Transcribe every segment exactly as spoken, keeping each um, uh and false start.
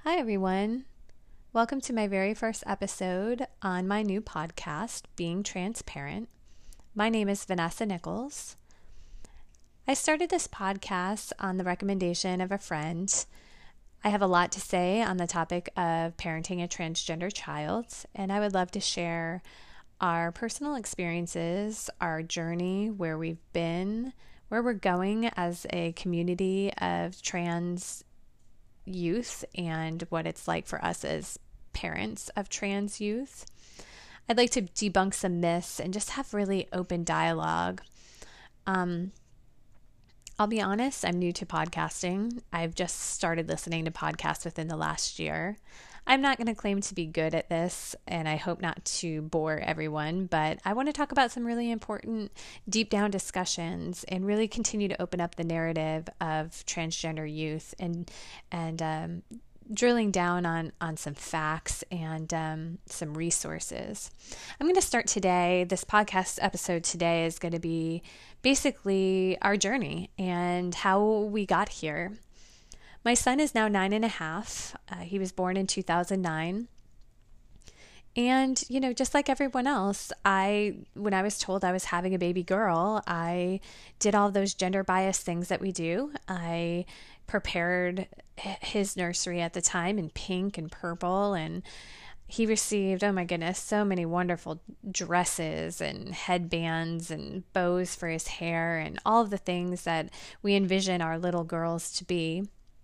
Hi, everyone. Welcome to my very first episode on my new podcast, Being Transparent. My name is Vanessa Nichols. I started this podcast on the recommendation of a friend. I have a lot to say on the topic of parenting a transgender child, and I would love to share our personal experiences, our journey, where we've been, where we're going as a community of trans youth, and what it's like for us as parents of trans youth. I'd like to debunk some myths and just have really open dialogue. Um, I'll be honest, I'm new to podcasting. I've just started listening to podcasts within the last year. I'm not going to claim to be good at this, and I hope not to bore everyone, but I want to talk about some really important deep down discussions and really continue to open up the narrative of transgender youth and and um, drilling down on, on some facts and um, some resources. I'm going to start today. This podcast episode today is going to be basically our journey and how we got here. My son is now nine and a half. Uh, he was born in two thousand nine. And, you know, just like everyone else, I, when I was told I was having a baby girl, I did all those gender bias things that we do. I prepared his nursery at the time in pink and purple, and he received, oh my goodness, so many wonderful dresses and headbands and bows for his hair and all of the things that we envision our little girls to be.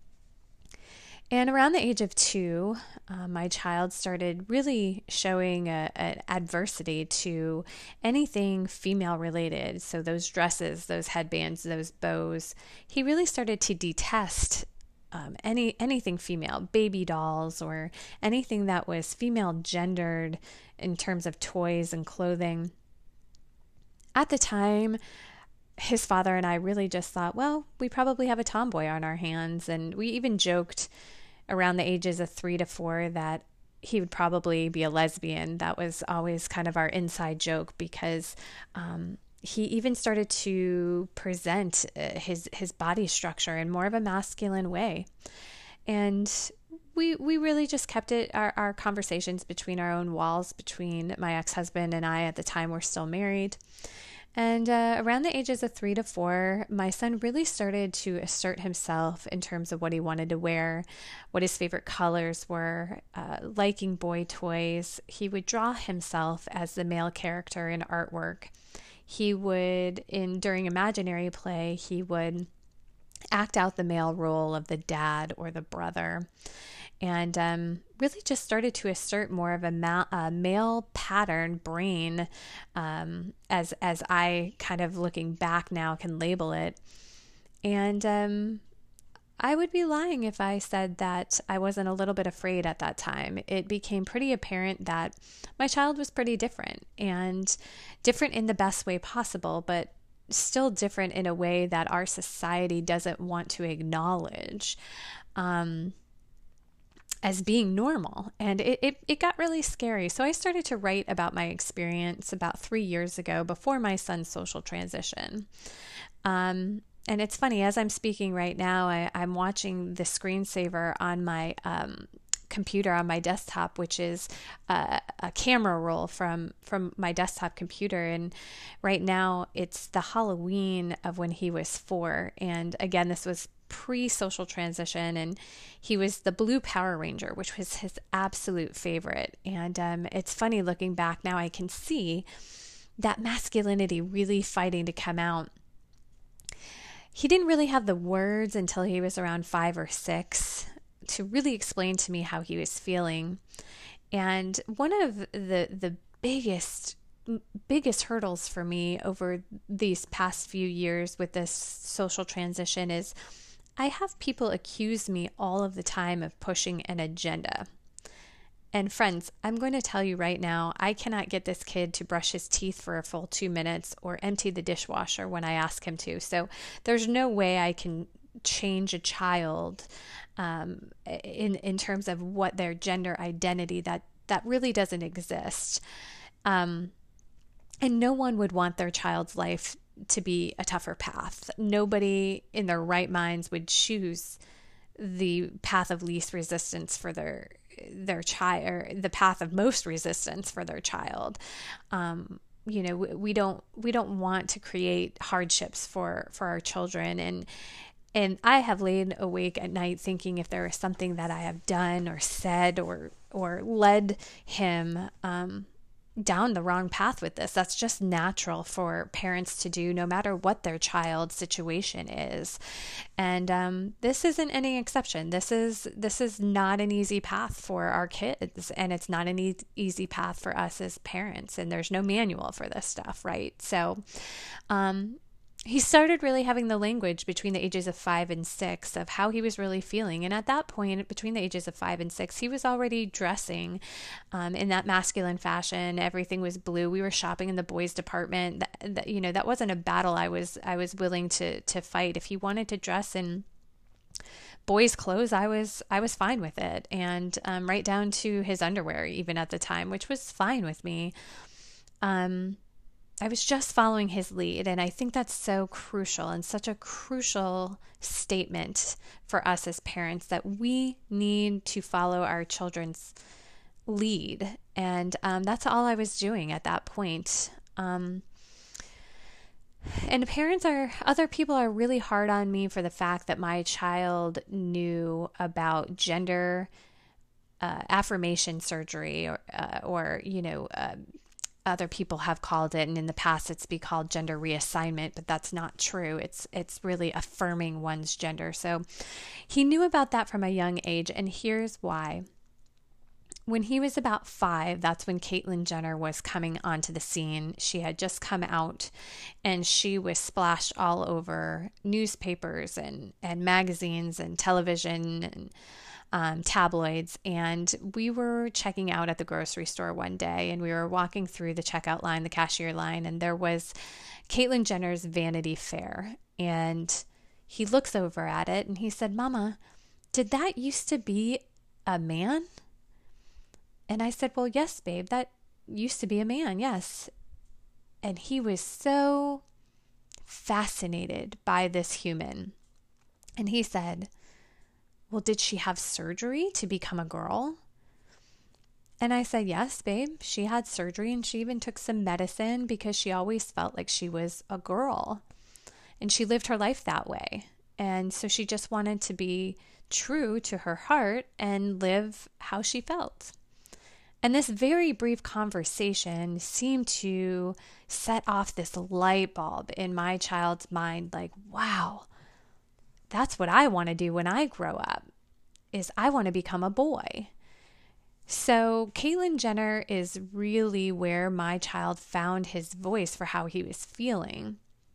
And around the age of two, uh, my child started really showing an adversity to anything female related. So those dresses, those headbands, those bows, he really started to detest um, any anything female, baby dolls or anything that was female gendered in terms of toys and clothing. At the time, his father and I really just thought, well, we probably have a tomboy on our hands. And we even joked around the ages of three to four that he would probably be a lesbian. That was always kind of our inside joke because um, he even started to present uh, his his body structure in more of a masculine way. And we we really just kept it, our, our conversations between our own walls, between my ex-husband and I. At the time, we're still married. And uh, around the ages of three to four, my son really started to assert himself in terms of what he wanted to wear, what his favorite colors were, uh, liking boy toys. He would draw himself as the male character in artwork. He would, in during imaginary play, he would act out the male role of the dad or the brother. And um, really just started to assert more of a, ma- a male pattern brain, um, as as I kind of looking back now can label it. And um, I would be lying if I said that I wasn't a little bit afraid at that time. It became pretty apparent that my child was pretty different, and different in the best way possible, but still different in a way that our society doesn't want to acknowledge Um, as being normal. And it, it, it got really scary. So I started to write about my experience about three years ago before my son's social transition. Um, and it's funny, as I'm speaking right now, I, I'm watching the screensaver on my um, computer on my desktop, which is a, a camera roll from, from my desktop computer. And right now it's the Halloween of when he was four. And again, this was pre-social transition, and he was the blue Power Ranger, which was his absolute favorite. And um, it's funny looking back now, I can see that masculinity really fighting to come out. He didn't really have the words until he was around five or six to really explain to me how he was feeling. And one of the the biggest biggest hurdles for me over these past few years with this social transition is I have people accuse me all of the time of pushing an agenda. And friends, I'm going to tell you right now, I cannot get this kid to brush his teeth for a full two minutes or empty the dishwasher when I ask him to. So there's no way I can change a child um, in in terms of what their gender identity, that that really doesn't exist. Um, and no one would want their child's life to be a tougher path. Nobody in their right minds would choose the path of least resistance for their their child, or the path of most resistance for their child. Um, you know, we, we don't we don't want to create hardships for for our children. And and I have laid awake at night thinking if there is something that I have done or said or or led him um, down the wrong path with this. That's just natural for parents to do, no matter what their child's situation is. And um, this isn't any exception. This is this is not an easy path for our kids, and it's not an e- easy path for us as parents. And there's no manual for this stuff, right? So, um, he started really having the language between the ages of five and six of how he was really feeling. And at that point, between the ages of five and six, he was already dressing um, in that masculine fashion. Everything was blue. We were shopping in the boys' department. That, that, you know, that wasn't a battle I was I was willing to to fight. If he wanted to dress in boys' clothes, I was I was fine with it, and um, right down to his underwear, even at the time, which was fine with me. Um. I was just following his lead, and I think that's so crucial and such a crucial statement for us as parents, that we need to follow our children's lead. And um, that's all I was doing at that point. Um, and parents are, other people are really hard on me for the fact that my child knew about gender uh, affirmation surgery, or, uh, or you know, uh, other people have called it, and in the past it's been called gender reassignment, but that's not true. It's it's really affirming one's gender. So he knew about that from a young age, and here's why. When he was about five, that's when Caitlyn Jenner was coming onto the scene. She had just come out, and she was splashed all over newspapers and, and magazines and television and Um, tabloids. And we were checking out at the grocery store one day, and we were walking through the checkout line, the cashier line, and there was Caitlyn Jenner's Vanity Fair. And he looks over at it and he said, "Mama, did that used to be a man?" And I said, "Well, yes, babe, that used to be a man, yes." And he was so fascinated by this human. And he said, "Well, did she have surgery to become a girl?" And I said, "Yes, babe, she had surgery, and she even took some medicine because she always felt like she was a girl. And she lived her life that way. And so she just wanted to be true to her heart and live how she felt." And this very brief conversation seemed to set off this light bulb in my child's mind, like, wow, that's what I want to do when I grow up, is I want to become a boy. So Caitlyn Jenner is really where my child found his voice for how he was feeling.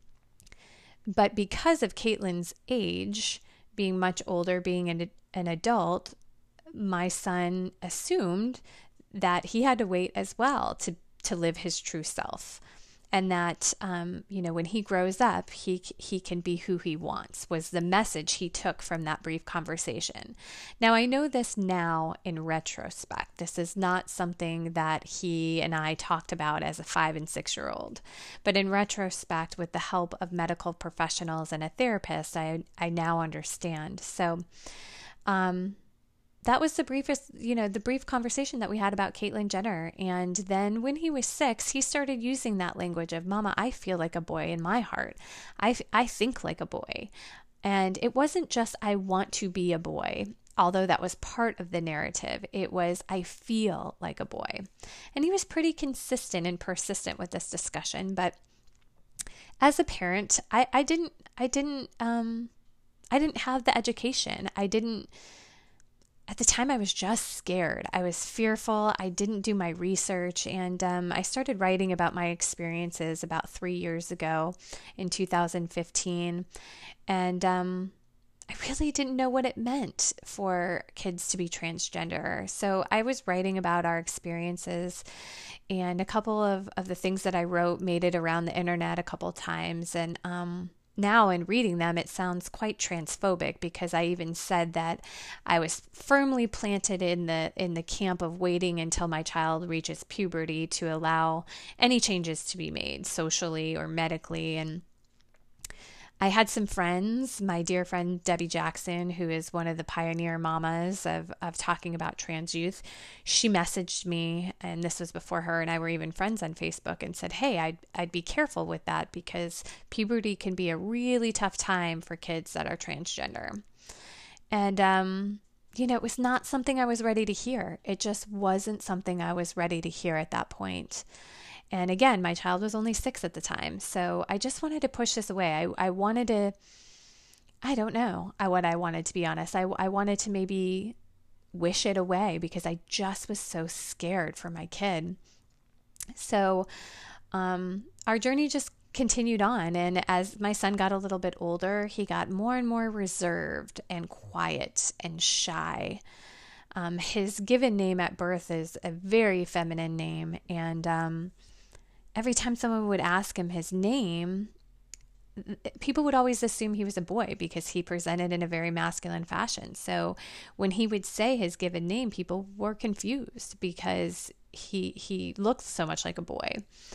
But because of Caitlyn's age, being much older, being an, an adult, my son assumed that he had to wait as well to, to live his true self. And that, um, you know, when he grows up, he he can be who he wants, was the message he took from that brief conversation. Now, I know this now in retrospect. This is not something that he and I talked about as a five and six-year-old. But in retrospect, with the help of medical professionals and a therapist, I, I now understand. So, um... that was the briefest, you know, the brief conversation that we had about Caitlyn Jenner. And then when he was six, he started using that language of, "Mama, I feel like a boy in my heart. I, I think like a boy." And it wasn't just, "I want to be a boy," although that was part of the narrative. It was, "I feel like a boy." And he was pretty consistent and persistent with this discussion. But as a parent, I, I didn't, I didn't, um, I didn't have the education. I didn't, At the time, I was just scared. I was fearful. I didn't do my research. And um, I started writing about my experiences about three years ago in two thousand fifteen. And um, I really didn't know what it meant for kids to be transgender. So I was writing about our experiences. And a couple of, of the things that I wrote made it around the internet a couple times. And um now in reading them, it sounds quite transphobic, because I even said that I was firmly planted in the in the camp of waiting until my child reaches puberty to allow any changes to be made socially or medically. And I had some friends, my dear friend Debbie Jackson, who is one of the pioneer mamas of, of talking about trans youth. She messaged me, and this was before her and I were even friends on Facebook, and said, hey, I'd, I'd be careful with that because puberty can be a really tough time for kids that are transgender. And, um, you know, it was not something I was ready to hear. It just wasn't something I was ready to hear at that point. And again, my child was only six at the time. So I just wanted to push this away. I, I wanted to, I don't know I, what I wanted, to be honest. I, I wanted to maybe wish it away because I just was so scared for my kid. So um, our journey just continued on. And as my son got a little bit older, he got more and more reserved and quiet and shy. Um, his given name at birth is a very feminine name. And um, every time someone would ask him his name, people would always assume he was a boy because he presented in a very masculine fashion. So when he would say his given name, people were confused because he he looked so much like a boy.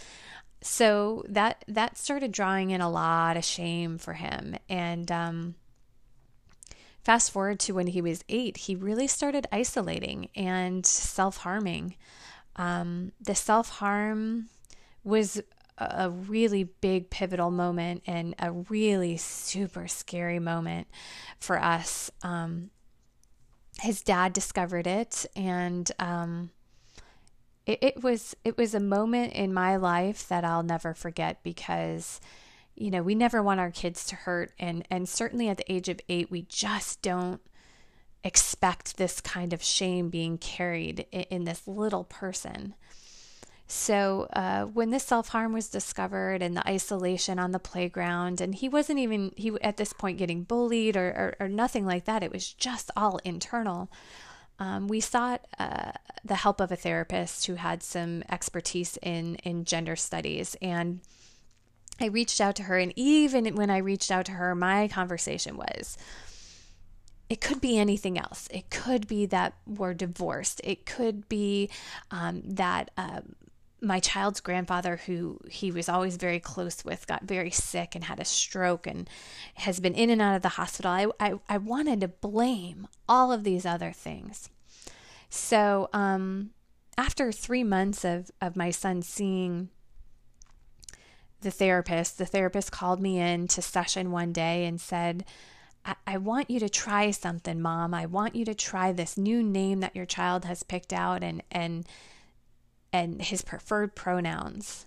So that that started drawing in a lot of shame for him. And um, fast forward to when he was eight, he really started isolating and self-harming. Um, the self-harm was a really big pivotal moment and a really super scary moment for us. Um, his dad discovered it, and um, it, it was it was a moment in my life that I'll never forget because, you know, we never want our kids to hurt, and and certainly at the age of eight, we just don't expect this kind of shame being carried in, in this little person. So uh, when this self-harm was discovered and the isolation on the playground, and he wasn't even, he at this point getting bullied or, or, or nothing like that. It was just all internal. Um, we sought uh, the help of a therapist who had some expertise in, in gender studies. And I reached out to her. And even when I reached out to her, my conversation was, it could be anything else. It could be that we're divorced. It could be um, that uh, my child's grandfather, who he was always very close with, got very sick and had a stroke and has been in and out of the hospital. I, I, I wanted to blame all of these other things. So um, after three months of, of my son seeing the therapist, the therapist called me in to session one day and said, I, I want you to try something, Mom. I want you to try this new name that your child has picked out and and and his preferred pronouns.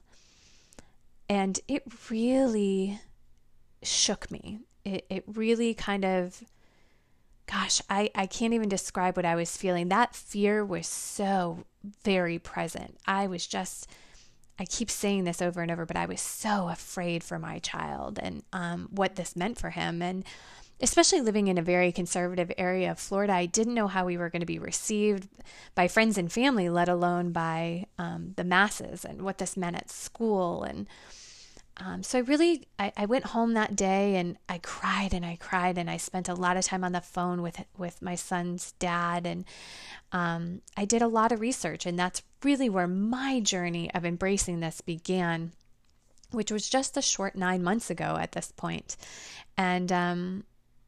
And it really shook me. It it really kind of, gosh, I, I can't even describe what I was feeling. That fear was so very present. I was just, I keep saying this over and over, but I was so afraid for my child and um, what this meant for him. And especially living in a very conservative area of Florida, I didn't know how we were going to be received by friends and family, let alone by um, the masses, and what this meant at school. And um, so I really, I, I went home that day and I cried and I cried and I spent a lot of time on the phone with with my son's dad. And um, I did a lot of research, and that's really where my journey of embracing this began, which was just a short nine months ago at this point. And um,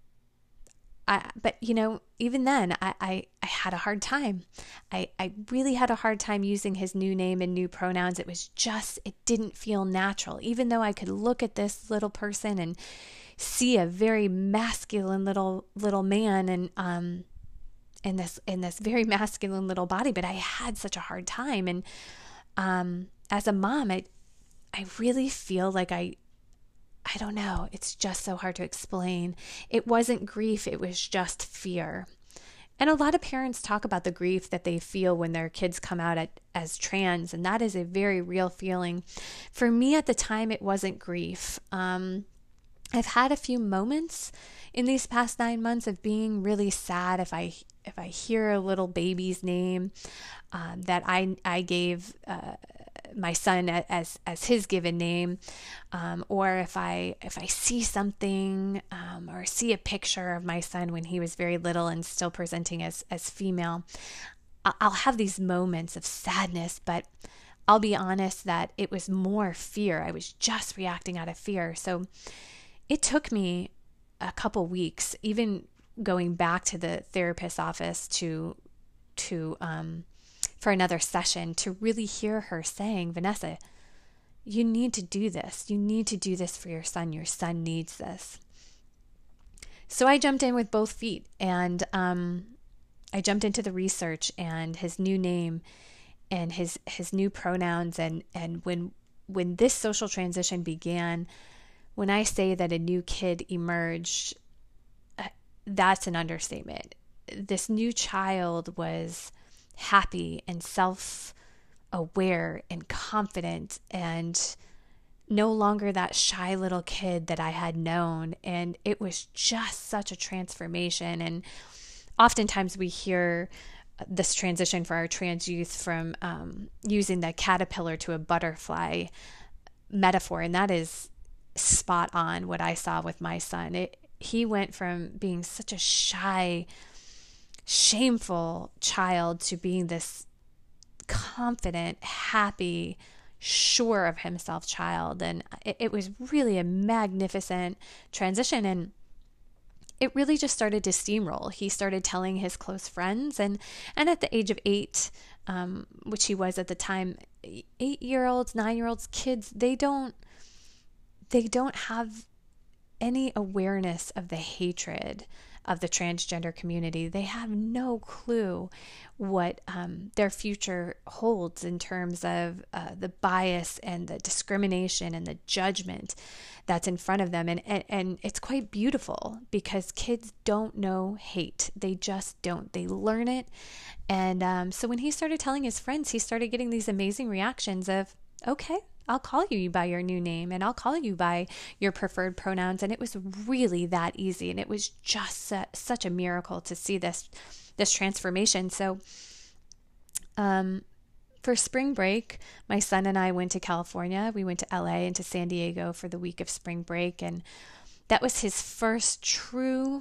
I, but, you know, even then, I, I, I had a hard time. I, I really had a hard time using his new name and new pronouns. It was just, it didn't feel natural. Even though I could look at this little person and see a very masculine little little man and um in this in this very masculine little body, but I had such a hard time. And um as a mom, I I really feel like I I don't know. It's just so hard to explain. It wasn't grief. It was just fear. And a lot of parents talk about the grief that they feel when their kids come out at, as trans, and that is a very real feeling. For me at the time, it wasn't grief. Um, I've had a few moments in these past nine months of being really sad if I if I hear a little baby's name um, that I I gave uh, my son as as his given name, um, or if I if I see something um, or see a picture of my son when he was very little and still presenting as as female, I'll have these moments of sadness. But I'll be honest that it was more fear. I was just reacting out of fear. So it took me a couple weeks, even going back to the therapist's office to to um, for another session, to really hear her saying, Vanessa, you need to do this. You need to do this for your son. Your son needs this. So I jumped in with both feet, and um, I jumped into the research and his new name and his his new pronouns. And, and when when this social transition began, when I say that a new kid emerged, that's an understatement. This new child was happy and self-aware and confident, and no longer that shy little kid that I had known. And it was just such a transformation. And oftentimes we hear this transition for our trans youth from um, using the caterpillar to a butterfly metaphor, and that is spot on what I saw with my son. It, he went from being such a shy, shameful child to being this confident, happy, sure of himself child. And it, it was really a magnificent transition. And it really just started to steamroll. He started telling his close friends, and, and at the age of eight, um, which he was at the time, eight-year-olds, nine-year-olds, kids, they don't, they don't have any awareness of the hatred of the transgender community. They have no clue what um, their future holds in terms of uh, the bias and the discrimination and the judgment that's in front of them. And, and, and it's quite beautiful, because kids don't know hate. They just don't. They learn it. And um, so when he started telling his friends, he started getting these amazing reactions of, okay, I'll call you by your new name, and I'll call you by your preferred pronouns. And it was really that easy. And it was just su- such a miracle to see this, this transformation. So, um, for spring break, my son and I went to California. We went to L A and to San Diego for the week of spring break. And that was his first true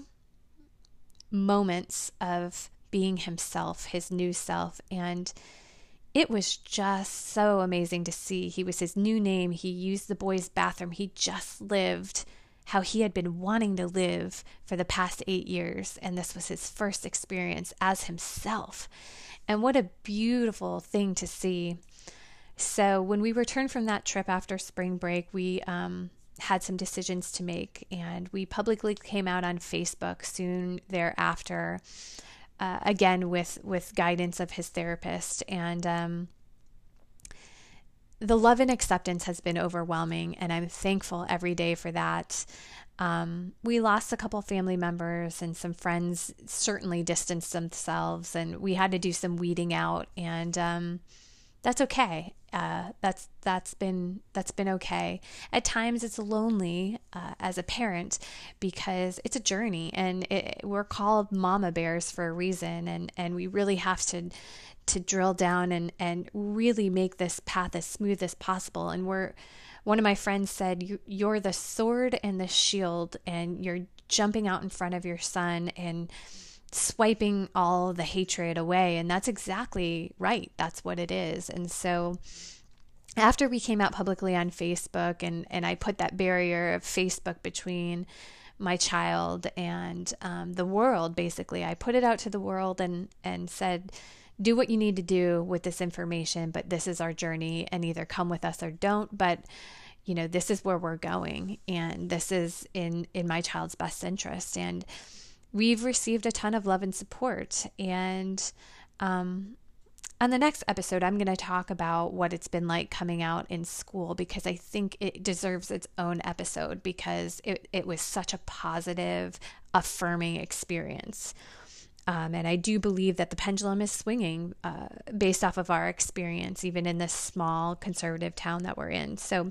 moments of being himself, his new self. And it was just so amazing to see. He was his new name. He used the boys' bathroom. He just lived how he had been wanting to live for the past eight years. And this was his first experience as himself. And what a beautiful thing to see. So when we returned from that trip after spring break, we um, had some decisions to make. And we publicly came out on Facebook soon thereafter. Uh, again, with, with guidance of his therapist. And um, the love and acceptance has been overwhelming, and I'm thankful every day for that. Um, we lost a couple family members, and some friends certainly distanced themselves, and we had to do some weeding out, and um, that's okay. Uh, that's that's been that's been okay. At times it's lonely uh, as a parent, because it's a journey, and it, we're called mama bears for a reason, and, and we really have to to drill down and, and really make this path as smooth as possible. And we're one of my friends said, you, you're the sword and the shield, and you're jumping out in front of your son and swiping all the hatred away. And that's exactly right. That's what it is. And so after we came out publicly on Facebook, and, and I put that barrier of Facebook between my child and um, the world, basically, I put it out to the world and, and said, do what you need to do with this information, but this is our journey, and either come with us or don't. But you know, this is where we're going, and this is in, in my child's best interest. And we've received a ton of love and support. And um, on the next episode, I'm going to talk about what it's been like coming out in school, because I think it deserves its own episode, because it, it was such a positive, affirming experience. Um, and I do believe that the pendulum is swinging uh, based off of our experience, even in this small conservative town that we're in. So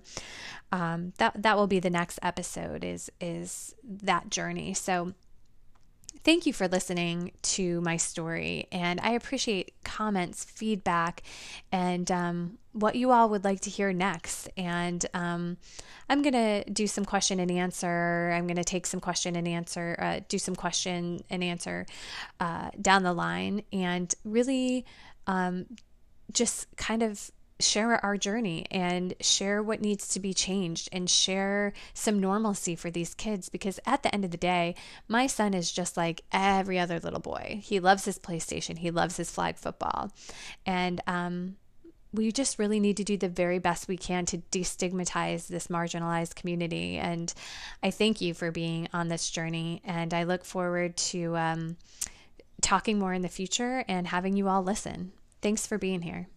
um, that that will be the next episode, is is that journey. So thank you for listening to my story, and I appreciate comments, feedback, and um, what you all would like to hear next. And um, I'm going to do some question and answer. I'm going to take some question and answer, uh, do some question and answer uh, down the line, and really um, just kind of share our journey and share what needs to be changed and share some normalcy for these kids, because at the end of the day, my son is just like every other little boy. He loves his PlayStation. He loves his flag football. And um, we just really need to do the very best we can to destigmatize this marginalized community. And I thank you for being on this journey. And I look forward to um, talking more in the future and having you all listen. Thanks for being here.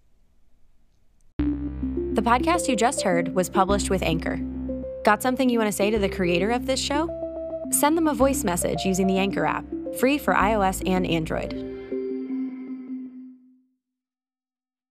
The podcast you just heard was published with Anchor. Got something you want to say to the creator of this show? Send them a voice message using the Anchor app, free for iOS and Android.